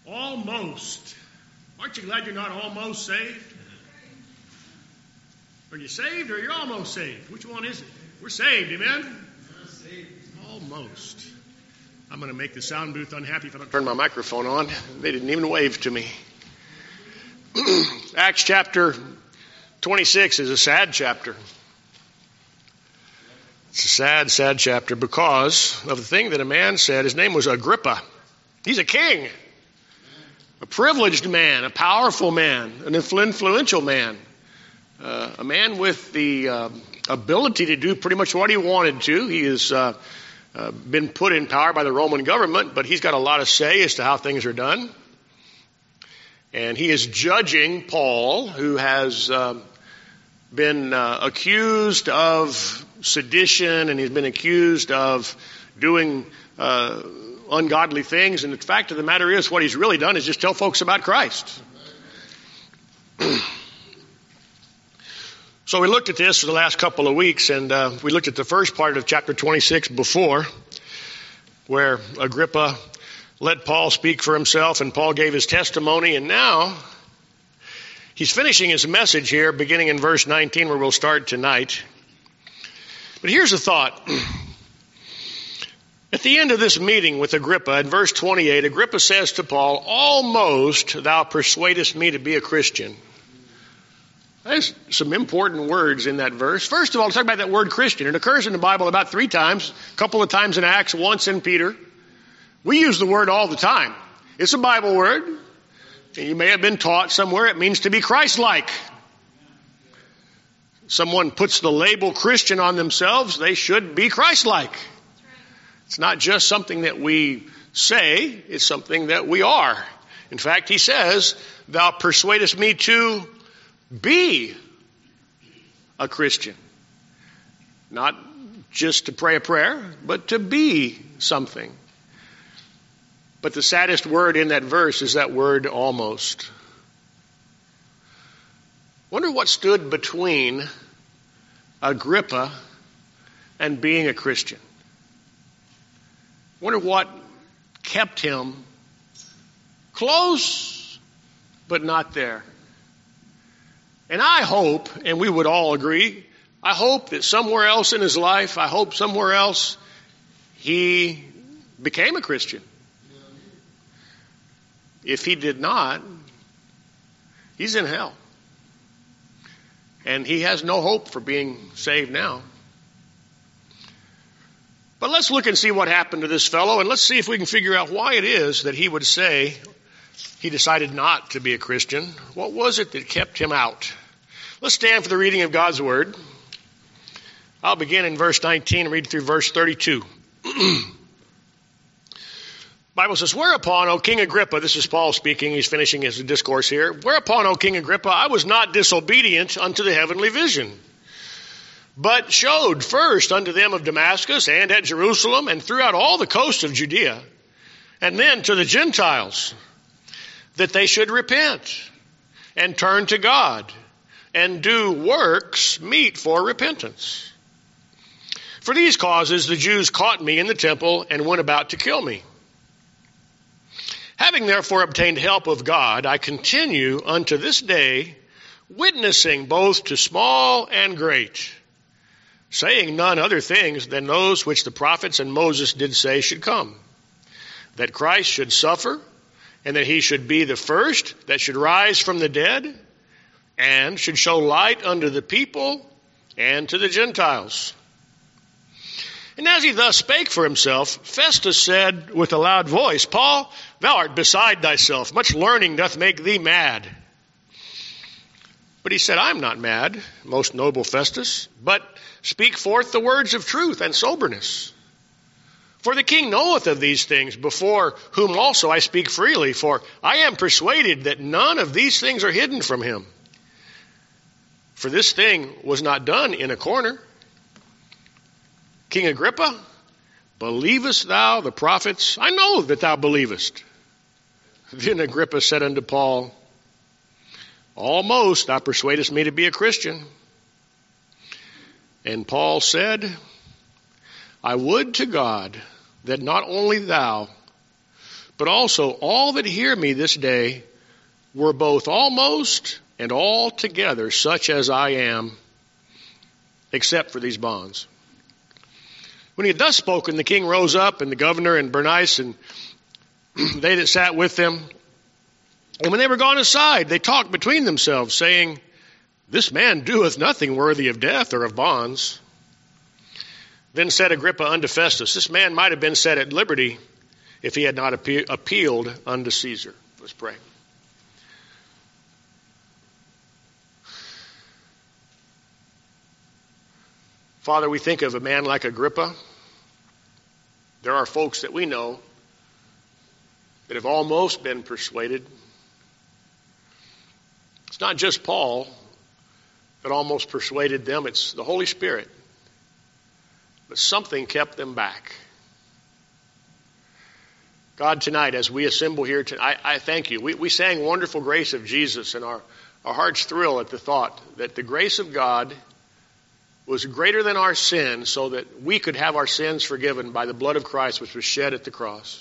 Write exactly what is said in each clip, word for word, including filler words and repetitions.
Almost. Aren't you glad you're not almost saved? Are you saved or you're almost saved? Which one is it? We're saved, amen? Almost. I'm going to make the sound booth unhappy if I don't turn my microphone on. They didn't even wave to me. Acts chapter twenty-six is a sad chapter. It's a sad, sad chapter because of the thing that a man said. His name was Agrippa. He's a king, a privileged man, a powerful man, an influential man, uh, a man with the uh, ability to do pretty much what he wanted to. He has uh, uh, been put in power by the Roman government, but he's got a lot of say as to how things are done. And he is judging Paul, who has uh, been uh, accused of sedition, and he's been accused of doing uh, ungodly things. And the fact of the matter is, what he's really done is just tell folks about Christ. So we looked at this for the last couple of weeks, and uh, we looked at the first part of chapter twenty-six before, where Agrippa let Paul speak for himself, and Paul gave his testimony. And now he's finishing his message here, beginning in verse nineteen, where we'll start tonight. But here's a thought. At the end of this meeting with Agrippa, in verse twenty-eight, Agrippa says to Paul, "Almost thou persuadest me to be a Christian." There's some important words in that verse. First of all, let's talk about that word Christian. It occurs in the Bible about three times, a couple of times in Acts, once in Peter. We use the word all the time. It's a Bible word. You may have been taught somewhere it means to be Christ-like. Someone puts the label Christian on themselves, they should be Christ-like. It's not just something that we say, it's something that we are. In fact, he says, "Thou persuadest me to be a Christian." Not just to pray a prayer, but to be something. But the saddest word in that verse is that word almost. Wonder what stood between Agrippa and being a Christian. Wonder what kept him close, but not there. And I hope, and we would all agree, I hope that somewhere else in his life, I hope somewhere else he became a Christian. If he did not, he's in hell. And he has no hope for being saved now. But let's look and see what happened to this fellow, and let's see if we can figure out why it is that he would say he decided not to be a Christian. What was it that kept him out? Let's stand for the reading of God's Word. I'll begin in verse nineteen and read through verse thirty-two. Bible says, "Whereupon, O King Agrippa," this is Paul speaking, he's finishing his discourse here. "Whereupon, O King Agrippa, I was not disobedient unto the heavenly vision, but showed first unto them of Damascus and at Jerusalem and throughout all the coast of Judea, and then to the Gentiles, that they should repent and turn to God and do works meet for repentance. For these causes the Jews caught me in the temple and went about to kill me. Having therefore obtained help of God, I continue unto this day, witnessing both to small and great, saying none other things than those which the prophets and Moses did say should come, that Christ should suffer, and that he should be the first that should rise from the dead, and should show light unto the people and to the Gentiles." And as he thus spake for himself, Festus said with a loud voice, "Paul, thou art beside thyself. Much learning doth make thee mad." But he said, "I am not mad, most noble Festus, but speak forth the words of truth and soberness. For the king knoweth of these things, before whom also I speak freely. For I am persuaded that none of these things are hidden from him. For this thing was not done in a corner. King Agrippa, believest thou the prophets? I know that thou believest." Then Agrippa said unto Paul, "Almost thou persuadest me to be a Christian." And Paul said, "I would to God that not only thou, but also all that hear me this day were both almost and altogether such as I am, except for these bonds. When he had thus spoken, the king rose up, and the governor and Bernice and they that sat with them. And when they were gone aside, they talked between themselves, saying, This man doeth nothing worthy of death or of bonds. Then said Agrippa unto Festus, This man might have been set at liberty if he had not appe- appealed unto Caesar. Let's pray. Father, we think of a man like Agrippa. There are folks that we know that have almost been persuaded. It's not just Paul that almost persuaded them. It's the Holy Spirit. But something kept them back. God, tonight, as we assemble here, tonight, I, I thank you. We, we sang Wonderful Grace of Jesus, and our, our hearts thrill at the thought that the grace of God was greater than our sin, so that we could have our sins forgiven by the blood of Christ, which was shed at the cross.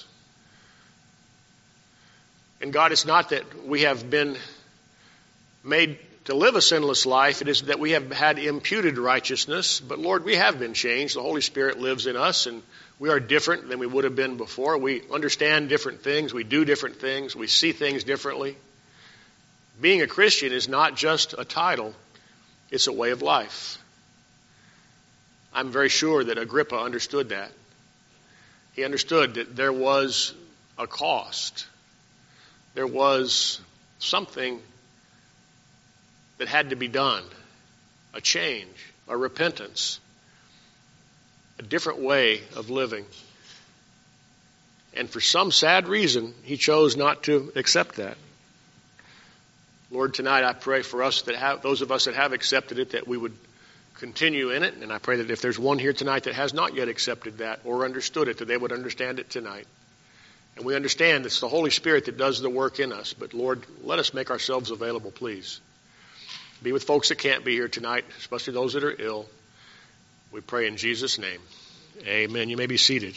And God, it's not that we have been made to live a sinless life. It is that we have had imputed righteousness. But Lord, we have been changed. The Holy Spirit lives in us, and we are different than we would have been before. We understand different things. We do different things. We see things differently. Being a Christian is not just a title. It's a way of life. I'm very sure that Agrippa understood that. He understood that there was a cost. There was something that had to be done, a change, a repentance, a different way of living. And for some sad reason, he chose not to accept that. Lord, tonight I pray for us that have, those of us that have accepted it, that we would continue in it. And I pray that if there's one here tonight that has not yet accepted that or understood it, that they would understand it tonight. And we understand it's the Holy Spirit that does the work in us. But Lord, let us make ourselves available, please. Be with folks that can't be here tonight, especially those that are ill. We pray in Jesus' name. Amen. You may be seated.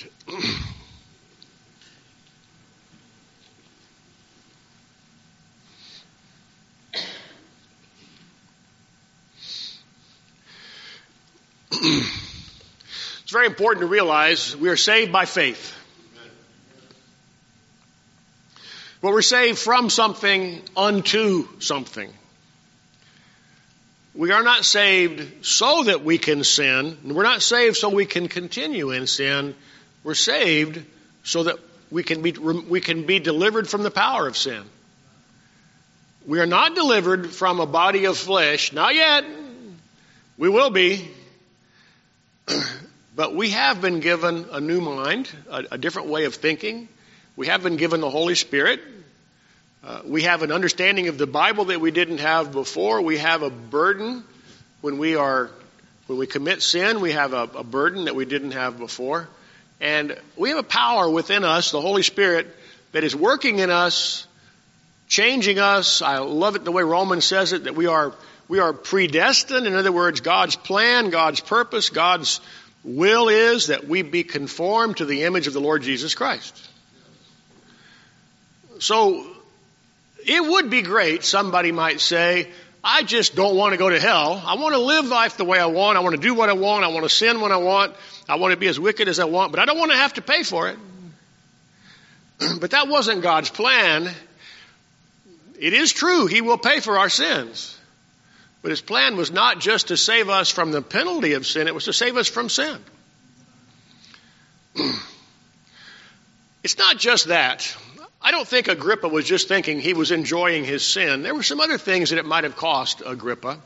It's very important to realize we are saved by faith. But we're saved from something unto something. We are not saved so that we can sin. We're not saved so we can continue in sin. We're saved so that we can be, we can be delivered from the power of sin. We are not delivered from a body of flesh. Not yet. We will be. But we have been given a new mind, a, a different way of thinking. We have been given the Holy Spirit. Uh, we have an understanding of the Bible that we didn't have before. We have a burden when we are, when we commit sin. We have a, a burden that we didn't have before. And we have a power within us, the Holy Spirit, that is working in us, changing us. I love it the way Romans says it, that we are, we are predestined. In other words, God's plan, God's purpose, God's will is that we be conformed to the image of the Lord Jesus Christ. So it would be great, somebody might say, I just don't want to go to hell. I want to live life the way I want. I want to do what I want. I want to sin when I want. I want to be as wicked as I want, but I don't want to have to pay for it. But that wasn't God's plan. It is true, He will pay for our sins. But His plan was not just to save us from the penalty of sin, it was to save us from sin. It's not just that. I don't think Agrippa was just thinking he was enjoying his sin. There were some other things that it might have cost Agrippa.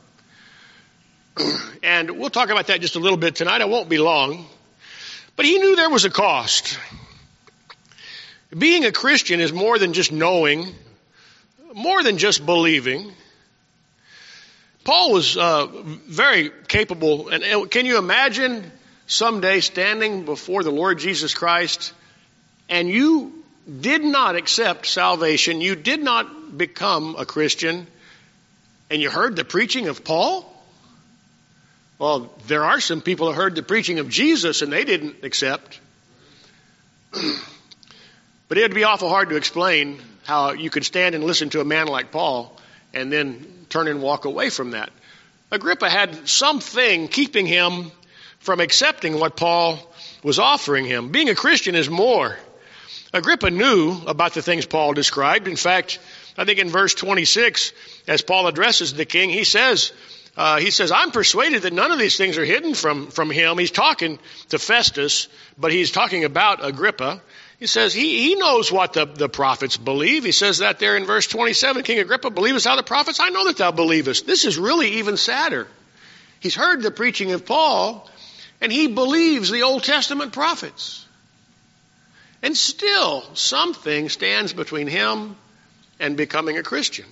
And we'll talk about that just a little bit tonight. I won't be long. But he knew there was a cost. Being a Christian is more than just knowing, more than just believing. Paul was uh, very capable. And can you imagine someday standing before the Lord Jesus Christ and you did not accept salvation, you did not become a Christian, and you heard the preaching of Paul? Well, there are some people who heard the preaching of Jesus and they didn't accept. But it would be awful hard to explain how you could stand and listen to a man like Paul and then turn and walk away from that. Agrippa had something keeping him from accepting what Paul was offering him. Being a Christian is more. Agrippa knew about the things Paul described. In fact, I think in verse twenty-six, as Paul addresses the king, he says, uh, he says, I'm persuaded that none of these things are hidden from, from him. He's talking to Festus, but he's talking about Agrippa. He says he, he knows what the, the prophets believe. He says that there in verse twenty-seven, King Agrippa, believest thou the prophets? I know that thou believest. This is really even sadder. He's heard the preaching of Paul, and he believes the Old Testament prophets. And still, something stands between him and becoming a Christian.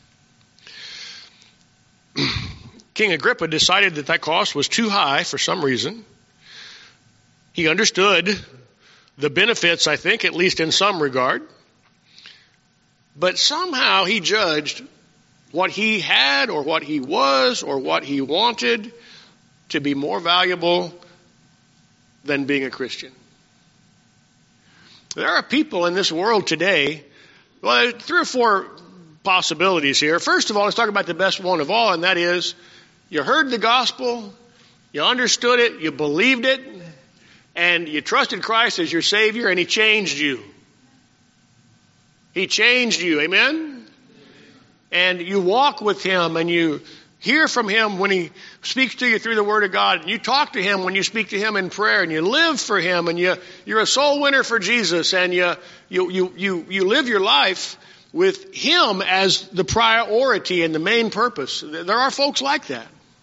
King Agrippa decided that that cost was too high for some reason. He understood the benefits, I think, at least in some regard. But somehow he judged what he had or what he was or what he wanted to be more valuable than being a Christian. There are people in this world today, well, three or four possibilities here. First of all, let's talk about the best one of all, and that is you heard the gospel, you understood it, you believed it, and you trusted Christ as your Savior, and He changed you. He changed you, amen? And you walk with Him, and you hear from Him when He speaks to you through the Word of God, and you talk to Him when you speak to Him in prayer, and you live for Him, and you, you're a soul winner for Jesus, and you, you, you, you, you live your life with Him as the priority and the main purpose. There are folks like that.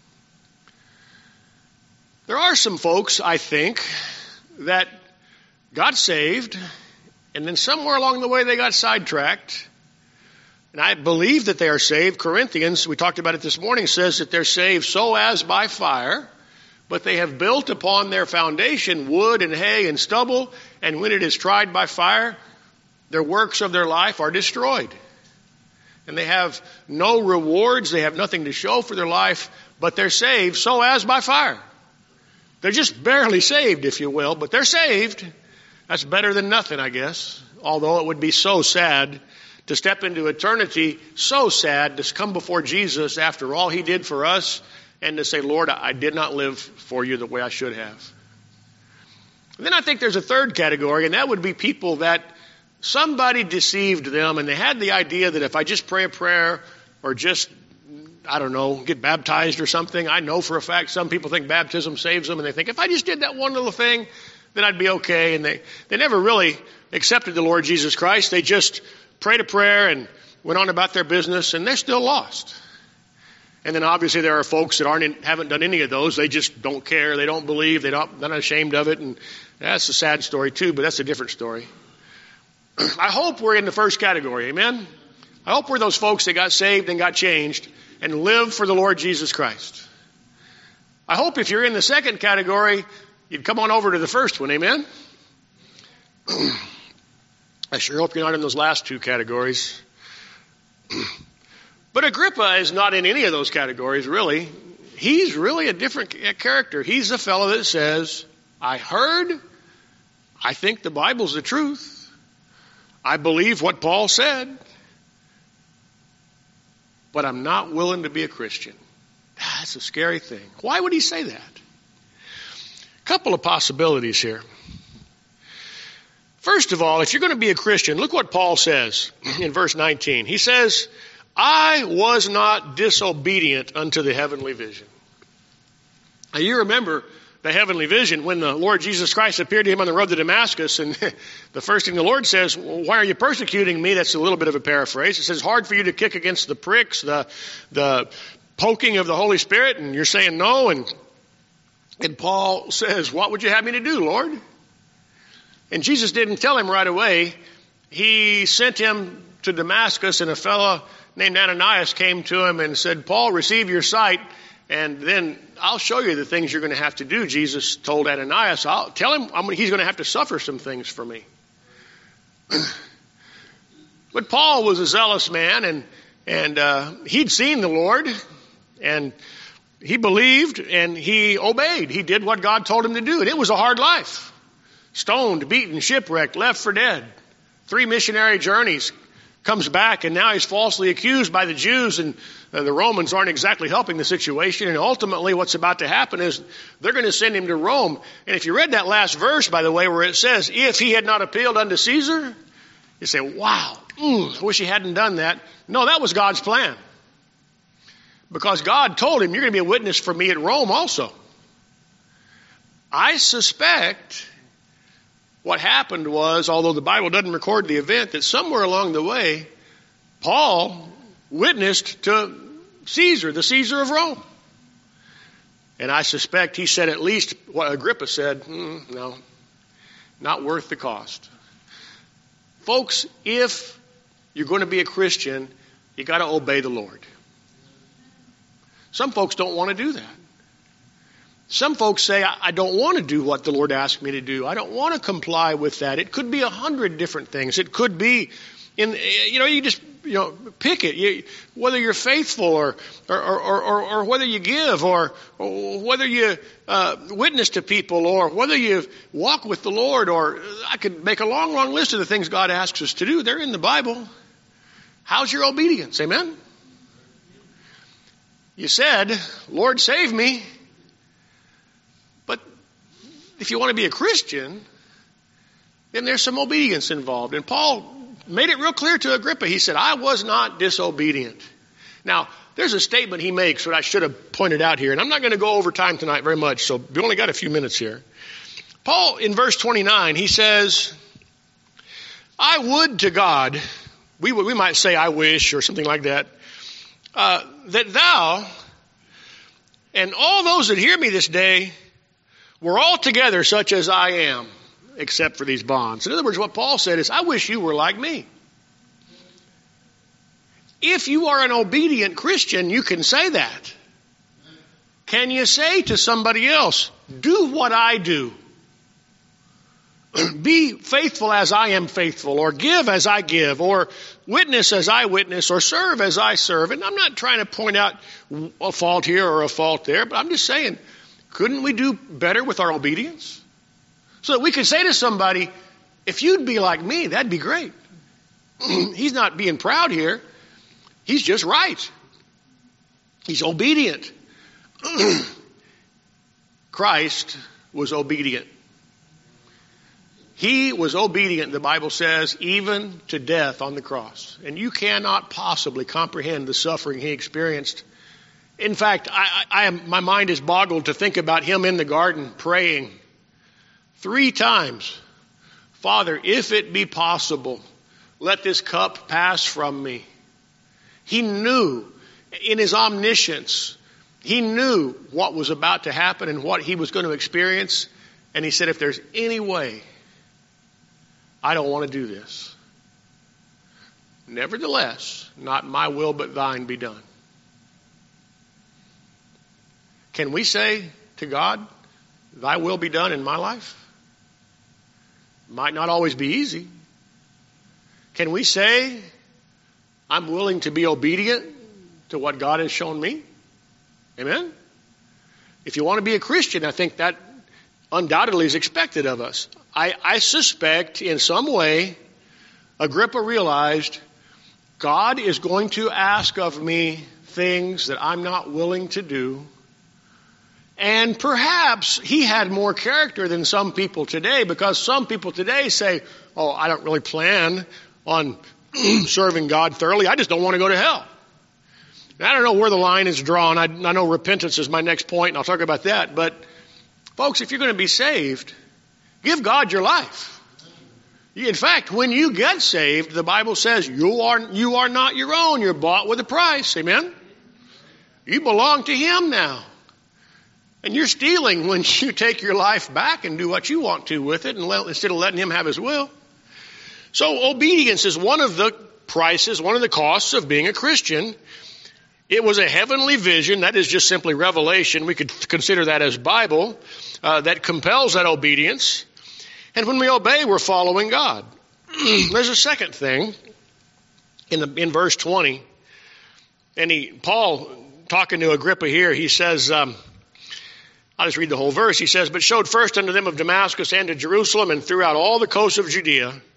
There are some folks, I think, that got saved, and then somewhere along the way they got sidetracked. And I believe that they are saved. Corinthians, we talked about it this morning, says that they're saved so as by fire, but they have built upon their foundation wood and hay and stubble, and when it is tried by fire, their works of their life are destroyed. And they have no rewards, they have nothing to show for their life, but they're saved so as by fire. They're just barely saved, if you will, but they're saved. That's better than nothing, I guess. Although it would be so sad to step into eternity, so sad to come before Jesus after all He did for us and to say, Lord, I did not live for you the way I should have. And then I think there's a third category, and that would be people that somebody deceived them and they had the idea that if I just pray a prayer or just I don't know, get baptized or something. I know for a fact some people think baptism saves them, and they think if I just did that one little thing, then I'd be okay. And they, they never really accepted the Lord Jesus Christ. They just prayed a prayer and went on about their business, and they're still lost. And then obviously there are folks that aren't in, haven't done any of those. They just don't care. They don't believe. They don't, they're not ashamed of it. And that's a sad story too, but that's a different story. I hope we're in the first category. Amen? I hope we're those folks that got saved and got changed and live for the Lord Jesus Christ. I hope if you're in the second category, you'd come on over to the first one. Amen? I sure hope you're not in those last two categories. But Agrippa is not in any of those categories, really. He's really a different character. He's the fellow that says, I heard, I think the Bible's the truth. I believe what Paul said. But I'm not willing to be a Christian. That's a scary thing. Why would he say that? A couple of possibilities here. First of all, if you're going to be a Christian, look what Paul says in verse nineteen. He says, I was not disobedient unto the heavenly vision. Now you remember the heavenly vision when the Lord Jesus Christ appeared to him on the road to Damascus, and the first thing the Lord says, well, why are you persecuting me? That's a little bit of a paraphrase. It says, hard for you to kick against the pricks, the the poking of the Holy Spirit, and you're saying no, and and Paul says, what would you have me to do, Lord? And Jesus didn't tell him right away. He sent him to Damascus, and a fellow named Ananias came to him and said, Paul, receive your sight, and then I'll show you the things you're going to have to do. Jesus told Ananias, I'll tell him I'm, he's going to have to suffer some things for me. But Paul was a zealous man, and and uh, he'd seen the Lord, and he believed, and he obeyed. He did what God told him to do, and it was a hard life. Stoned, beaten, shipwrecked, left for dead. Three missionary journeys, comes back, and now he's falsely accused by the Jews, and uh, the Romans aren't exactly helping the situation. And ultimately what's about to happen is they're going to send him to Rome. And if you read that last verse, by the way, where it says, if he had not appealed unto Caesar, you say, wow, mm, I wish he hadn't done that. No, that was God's plan. Because God told him, you're going to be a witness for me at Rome also. I suspect what happened was, although the Bible doesn't record the event, that somewhere along the way, Paul witnessed to Caesar, the Caesar of Rome. And I suspect he said at least what Agrippa said, mm, no, not worth the cost. Folks, if you're going to be a Christian, you got to obey the Lord. Some folks don't want to do that. Some folks say, I don't want to do what the Lord asked me to do. I don't want to comply with that. It could be a hundred different things. It could be, in you know, you just you know pick it. You, whether you're faithful or or, or, or, or whether you give or, or whether you uh, witness to people or whether you walk with the Lord, or I could make a long, long list of the things God asks us to do. They're in the Bible. How's your obedience? Amen? You said, Lord, save me. But if you want to be a Christian, then there's some obedience involved. And Paul made it real clear to Agrippa. He said, I was not disobedient. Now, there's a statement he makes that I should have pointed out here. And I'm not going to go over time tonight very much, so we only got a few minutes here. Paul, in verse twenty-nine, he says, I would to God, we, we might say I wish or something like that, uh, that thou and all those that hear me this day were altogether such as I am, except for these bonds. In other words, what Paul said is, I wish you were like me. If you are an obedient Christian, you can say that. Can you say to somebody else, do what I do? Be faithful as I am faithful, or give as I give, or witness as I witness, or serve as I serve. And I'm not trying to point out a fault here or a fault there, but I'm just saying, couldn't we do better with our obedience? So that we could say to somebody, if you'd be like me, that'd be great. He's not being proud here. He's just right. He's obedient. Christ was obedient. He was obedient, the Bible says, even to death on the cross. And you cannot possibly comprehend the suffering he experienced. In fact, I, I am, my mind is boggled to think about him in the garden praying three times, Father, if it be possible, let this cup pass from me. He knew in his omniscience, he knew what was about to happen and what he was going to experience. And he said, if there's any way, I don't want to do this. Nevertheless, not my will but thine be done. Can we say to God, thy will be done in my life? Might not always be easy. Can we say, I'm willing to be obedient to what God has shown me? Amen? If you want to be a Christian, I think that undoubtedly is expected of us. I, I suspect in some way Agrippa realized God is going to ask of me things that I'm not willing to do. And perhaps he had more character than some people today, because some people today say, oh, I don't really plan on serving God thoroughly. I just don't want to go to hell. Now, I don't know where the line is drawn. I, I know repentance is my next point, and I'll talk about that. But folks, if you're going to be saved, give God your life. In fact, when you get saved, the Bible says you are, you are not your own. You're bought with a price. Amen? You belong to him now. And you're stealing when you take your life back and do what you want to with it, and let, instead of letting him have his will. So obedience is one of the prices, one of the costs of being a Christian. It was a heavenly vision. That is just simply revelation. We could consider that as Bible. Uh, that compels that obedience. And when we obey, we're following God. There's a second thing in the in verse twenty. And he, Paul, talking to Agrippa here, he says, um, I'll just read the whole verse. He says, but showed first unto them of Damascus and to Jerusalem and throughout all the coasts of Judea,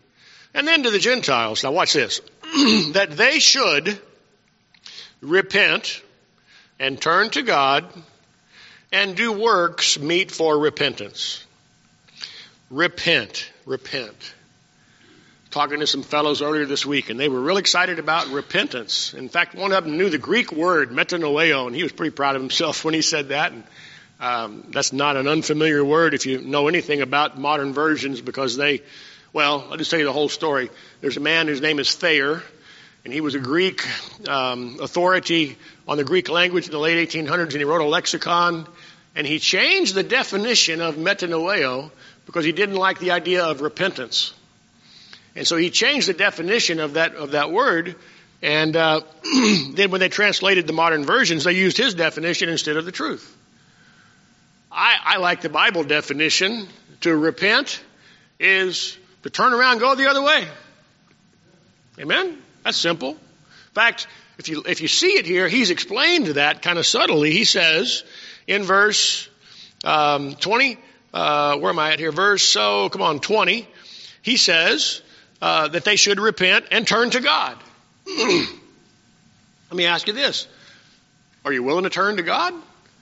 And then to the Gentiles. Now watch this. That they should repent and turn to God and do works meet for repentance. Repent. Repent. Talking to some fellows earlier this week, and they were really excited about repentance. In fact, one of them knew the Greek word, metanoeo, and he was pretty proud of himself when he said that. And um, that's not an unfamiliar word if you know anything about modern versions, because they, well, I'll just tell you the whole story. There's a man whose name is Thayer, and he was a Greek um, authority on the Greek language in the late eighteen hundreds, and he wrote a lexicon, and he changed the definition of metanoeo because he didn't like the idea of repentance. And so he changed the definition of that of that word, and uh, then when they translated the modern versions, they used his definition instead of the truth. I, I like the Bible definition. To repent is to turn around and go the other way. Amen? That's simple. In fact, if you if you see it here, he's explained that kind of subtly. He says in verse um, twenty, uh, where am I at here? Verse, so come on, twenty. He says uh, that they should repent and turn to God. Let me ask you this. Are you willing to turn to God?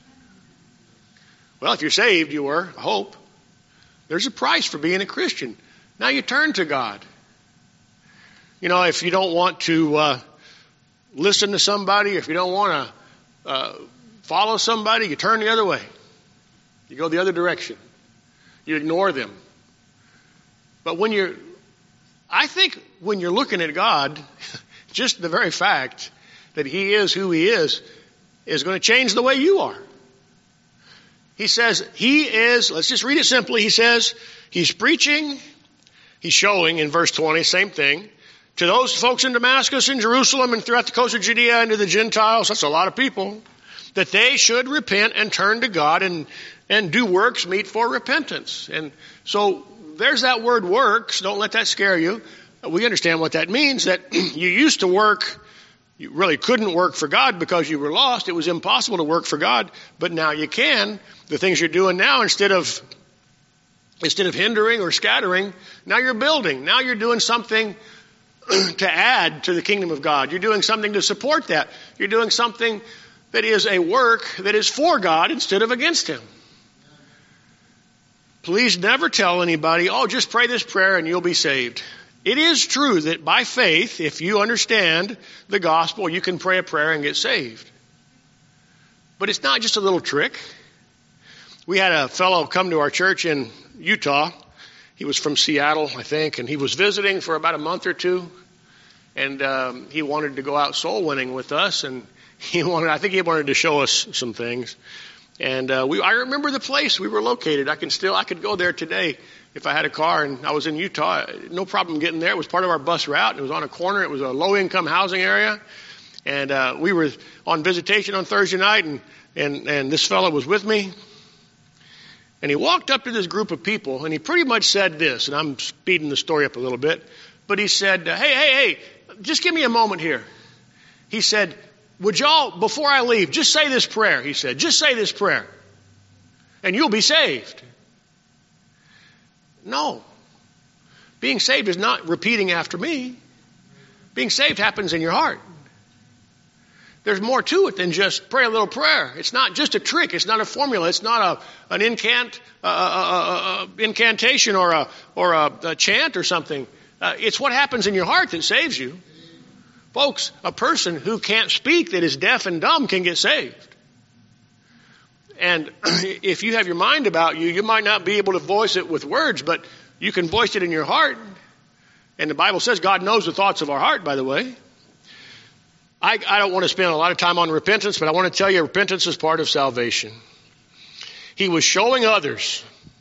Well, if you're saved, you were, I hope. There's a price for being a Christian. Now you turn to God. You know, if you don't want to uh, listen to somebody, if you don't want to uh, follow somebody, you turn the other way. You go the other direction. You ignore them. But when you're, I think when you're looking at God, just the very fact that He is who He is, is going to change the way you are. He says He is, let's just read it simply. He says He's preaching, He's showing in verse twenty, same thing, to those folks in Damascus and Jerusalem and throughout the coast of Judea and to the Gentiles, that's a lot of people, that they should repent and turn to God and, and do works meet for repentance. And so there's that word works. Don't let that scare you. We understand what that means, that you used to work, you really couldn't work for God because you were lost. It was impossible to work for God, but now you can. The things you're doing now, instead of instead of hindering or scattering, now you're building. Now you're doing something to add to the kingdom of God. You're doing something to support that. You're doing something that is a work that is for God instead of against Him. Please never tell anybody, oh, just pray this prayer and you'll be saved. It is true that by faith, if you understand the gospel, you can pray a prayer and get saved. But it's not just a little trick. We had a fellow come to our church in Utah. He was from Seattle, I think, and he was visiting for about a month or two. And um, he wanted to go out soul winning with us, and he wanted, I think he wanted to show us some things. And uh, we, I remember the place we were located. I can still, I could go there today if I had a car, and I was in Utah. No problem getting there. It was part of our bus route. It was on a corner. It was a low-income housing area. And uh, we were on visitation on Thursday night, and, and, and this fellow was with me. And he walked up to this group of people, and he pretty much said this, and I'm speeding the story up a little bit, but he said, hey, hey, hey, just give me a moment here. He said, would y'all, before I leave, just say this prayer, he said. Just say this prayer, and you'll be saved. No. Being saved is not repeating after me. Being saved happens in your heart. There's more to it than just pray a little prayer. It's not just a trick. It's not a formula. It's not a an incant uh, uh, uh, incantation or a or a, a chant or something. Uh, it's what happens in your heart that saves you. Folks, a person who can't speak, that is deaf and dumb, can get saved. And if you have your mind about you, you might not be able to voice it with words, but you can voice it in your heart. And the Bible says God knows the thoughts of our heart, by the way. I, I don't want to spend a lot of time on repentance, but I want to tell you repentance is part of salvation. He was showing others.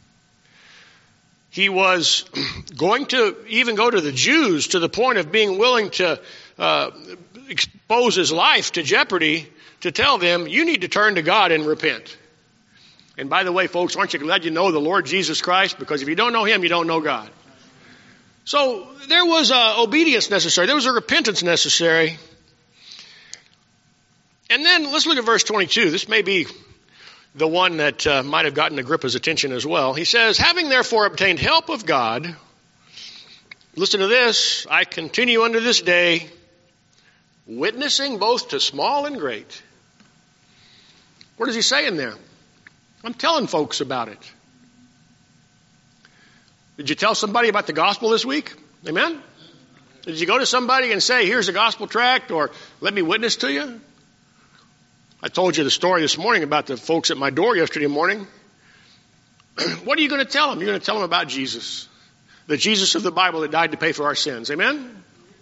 He was going to even go to the Jews to the point of being willing to uh, expose his life to jeopardy to tell them, you need to turn to God and repent. And by the way, folks, aren't you glad you know the Lord Jesus Christ? Because if you don't know Him, you don't know God. So there was uh, obedience necessary. There was a repentance necessary. And then let's look at verse twenty-two. This may be the one that uh, might have gotten Agrippa's attention as well. He says, having therefore obtained help of God Listen to this. I continue unto this day, witnessing both to small and great. What is he saying there? I'm telling folks about it. Did you tell somebody about the gospel this week? Amen? Did you go to somebody and say, here's a gospel tract, or let me witness to you? I told you the story this morning about the folks at my door yesterday morning. What are you going to tell them? You're going to tell them about Jesus. The Jesus of the Bible that died to pay for our sins. Amen?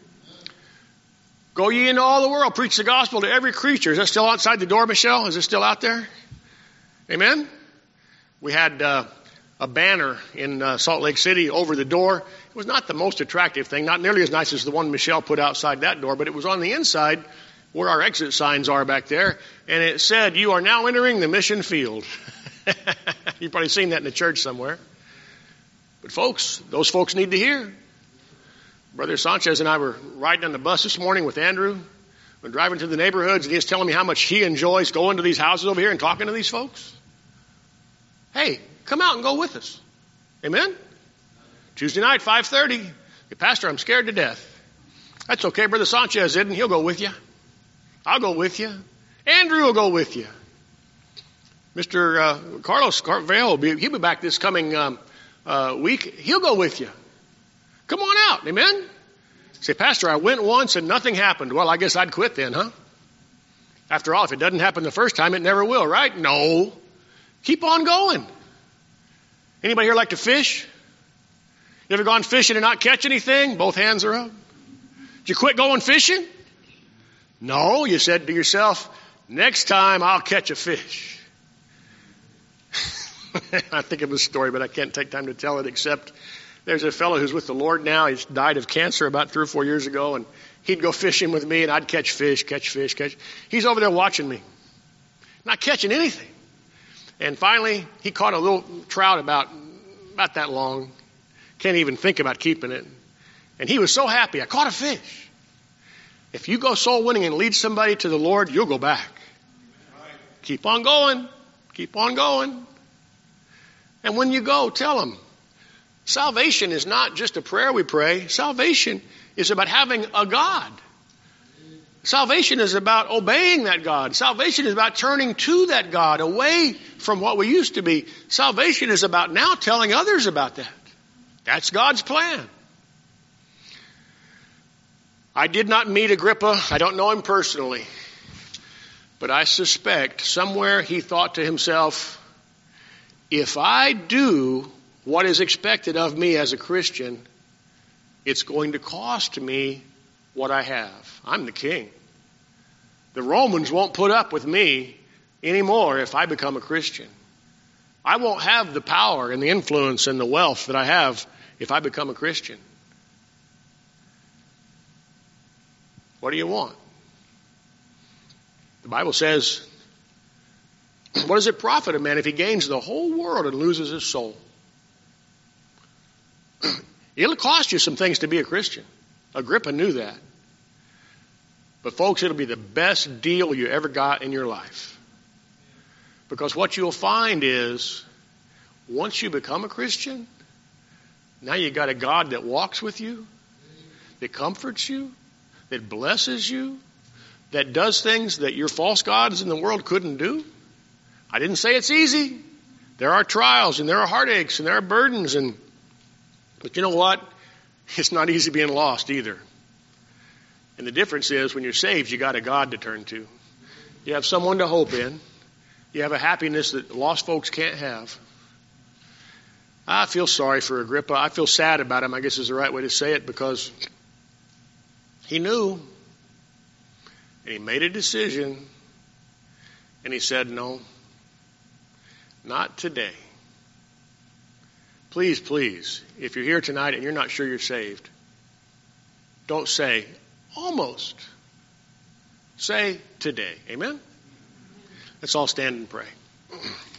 Go ye into all the world, preach the gospel to every creature. Is that still outside the door, Michelle? Is it still out there? Amen? We had uh, a banner in uh, Salt Lake City over the door. It was not the most attractive thing, not nearly as nice as the one Michelle put outside that door, but it was on the inside where our exit signs are back there, and it said, you are now entering the mission field. You've probably seen that in the church somewhere. But folks, those folks need to hear. Brother Sanchez and I were riding on the bus this morning with Andrew. We're driving to the neighborhoods, and he's telling me how much he enjoys going to these houses over here and talking to these folks. Hey, come out and go with us. Amen? Tuesday night, five thirty. Hey, Pastor, I'm scared to death. That's okay. Brother Sanchez isn't. He'll go with you. I'll go with you. Andrew will go with you. Mister Uh, Carlos Carvell, will be, he'll be back this coming um, uh, week. He'll go with you. Come on out. Amen? Say, Pastor, I went once and nothing happened. Well, I guess I'd quit then, huh? After all, if it doesn't happen the first time, it never will, right? No. Keep on going. Anybody here like to fish? You ever gone fishing and not catch anything? Both hands are up. Did you quit going fishing? No. You said to yourself, next time I'll catch a fish. I think of a story, but I can't take time to tell it, except there's a fellow who's with the Lord now. He's died of cancer about three or four years ago, and he'd go fishing with me, and I'd catch fish, catch fish, catch. He's over there watching me, not catching anything. And finally, he caught a little trout about, about that long. Can't even think about keeping it. And he was so happy. I caught a fish. If you go soul winning and lead somebody to the Lord, you'll go back. Keep on going. Keep on going. And when you go, tell them, salvation is not just a prayer we pray. Salvation is about having a God. Salvation is about obeying that God. Salvation is about turning to that God, away from what we used to be. Salvation is about now telling others about that. That's God's plan. I did not meet Agrippa. I don't know him personally. But I suspect somewhere he thought to himself, if I do what is expected of me as a Christian, it's going to cost me what I have. I'm the king. The Romans won't put up with me anymore if I become a Christian. I won't have the power and the influence and the wealth that I have if I become a Christian. What do you want? The Bible says, what does it profit a man if he gains the whole world and loses his soul? It'll cost you some things to be a Christian. Agrippa knew that. But folks, it'll be the best deal you ever got in your life. Because what you'll find is, once you become a Christian, now you got a God that walks with you, that comforts you, that blesses you, that does things that your false gods in the world couldn't do. I didn't say it's easy. There are trials and there are heartaches and there are burdens, and but you know what? It's not easy being lost either. And the difference is, when you're saved, you got a God to turn to. You have someone to hope in. You have a happiness that lost folks can't have. I feel sorry for Agrippa. I feel sad about him, I guess is the right way to say it, because he knew, and he made a decision, and he said, no, not today. Please, please, if you're here tonight and you're not sure you're saved, don't say, almost. Say, today. Amen? Let's all stand and pray.